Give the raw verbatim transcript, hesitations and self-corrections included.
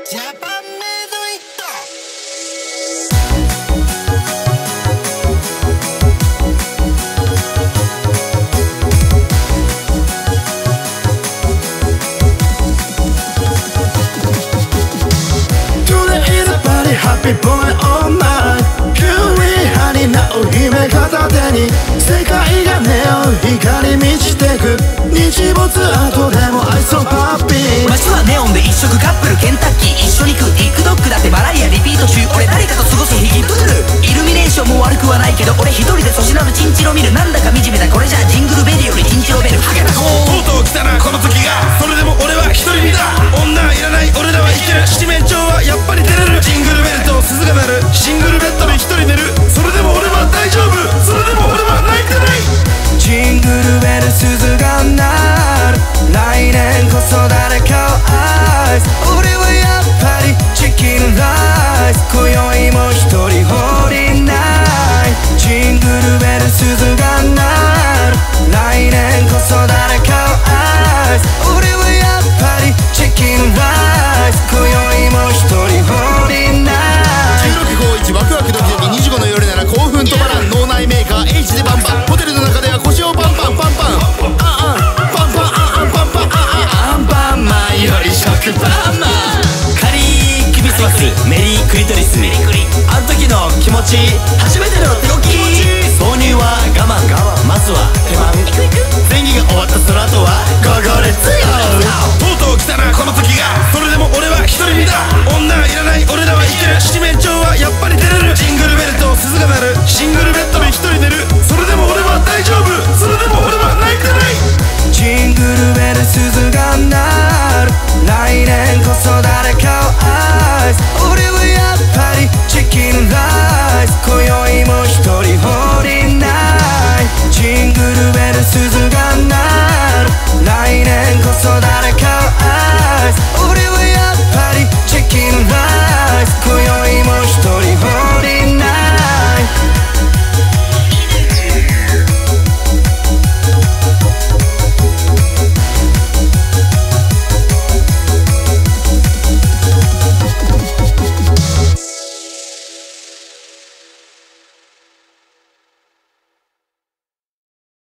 ジャパンメイドイット。Happy boy all night キュウリ派になお姫片手に世界がネオン光満ちてく日没後でも愛想パッピー街はネオンで一色カップルケンタッキー一緒に食う TikTok だってバラエリアリピート中俺誰かと過ごす日々プールイルミネーションも悪くはないけど俺一人で粗品のチンチロ見るなんだか惨めだこれじゃジングルベルよりチンチロベルハゲたこうとうとう来たなこの時がそれでも俺は一人身だ女いらない俺らはいける七面鳥はやっぱり照れるジングルベルと鈴が鳴るシングルベッドで一人寝るそれでも俺は大丈夫それでも俺は泣いてないジングルベル鈴が鳴る来年こそ誰かを愛す俺はやっぱりチキンライス今宵も一人放りないジングルベル鈴が鳴る来年こそ誰かを愛す俺はやっぱりチキンライス今宵も一人放りないじゅうろくごいちワクワクドキドキにじゅうごの夜なら興奮止まらん脳内メーカー H でバンバンホテルの中では腰をパンパンパンパンああパンパンああパンパンああアンパンマンより食パンマンカリーキビスマスメリークリトリスあの時の気持ち初めての手こき挿入は我慢まずは手間前儀が終わったその後はゴゴレツよとうとう来たなこの時がそれでも俺は一